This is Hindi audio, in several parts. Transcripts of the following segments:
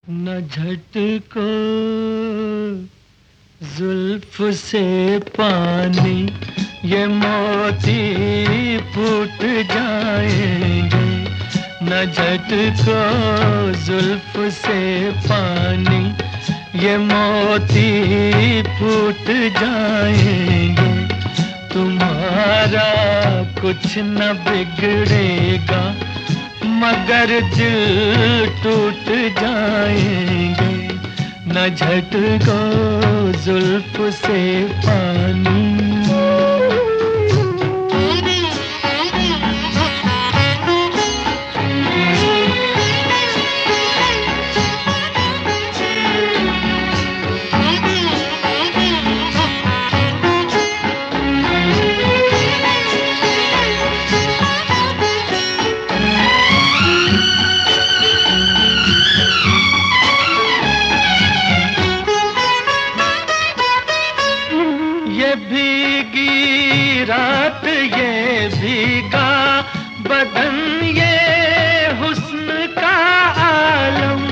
न झटको जुल्फ से पानी, ये मोती फूट जाएंगे। न झटको जुल्फ से पानी, ये मोती फूट जाएंगे। तुम्हारा कुछ न बिगड़ेगा, मगर दिल टूट जाएंगे। न झटको जुल्फ से पानी। ये भीगी रात, ये भीगा बदन, ये हुस्न का आलम।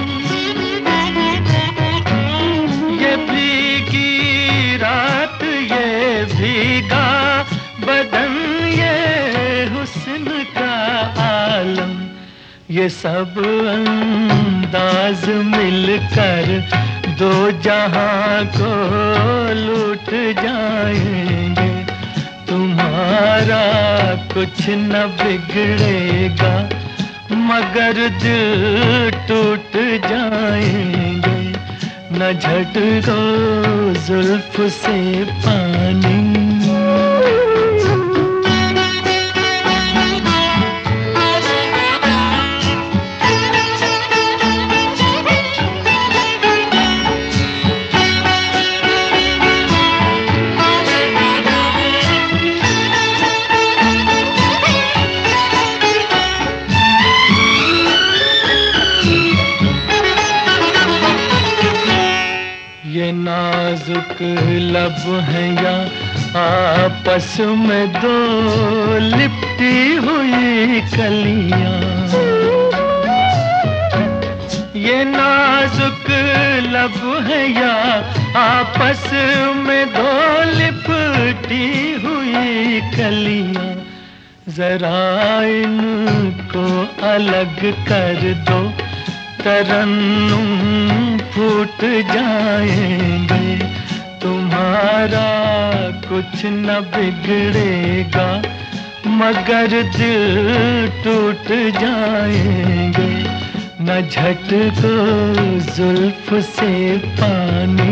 ये भीगी रात, ये भीगा बदन, ये हुस्न का आलम। ये सब अंदाज मिलकर दो जहां को लूट जाएंगे। तुम्हारा कुछ न बिगड़ेगा, मगर दिल टूट जाएंगे। न झटको जुल्फ से पानी। ये नाजुक लब हैं या आपस में दो लिपटी हुई कलियां। ये नाजुक लब हैं या आपस में दो लिपटी हुई कलियां। जरा इनको अलग कर दो, तरन्नुम फूट जाएंगे। तुम्हारा कुछ न बिगड़ेगा, मगर दिल टूट जाएंगे। न झटको जुल्फ से पानी।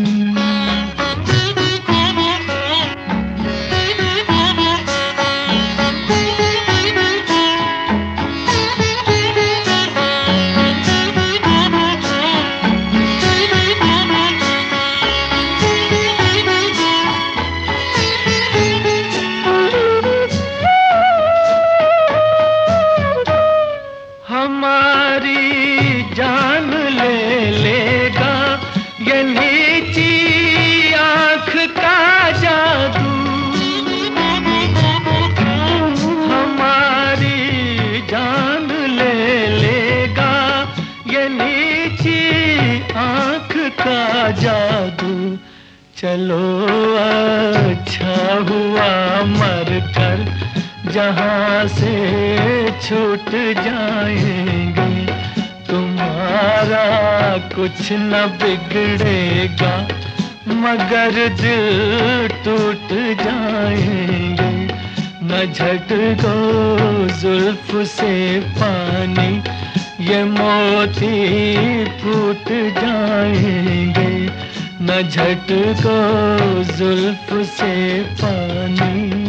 हमारी जान ले लेगा ये नीची आँख का जादू। हमारी जान ले लेगा ये नीची आँख का जादू। चलो अच्छा हुआ मर कर जहाँ से छूट जाएंगे। तुम्हारा कुछ न बिगड़ेगा, मगर दिल टूट जाएंगे। न झटको जुल्फ से पानी, ये मोती फूट जाएंगे। न झटको जुल्फ से पानी।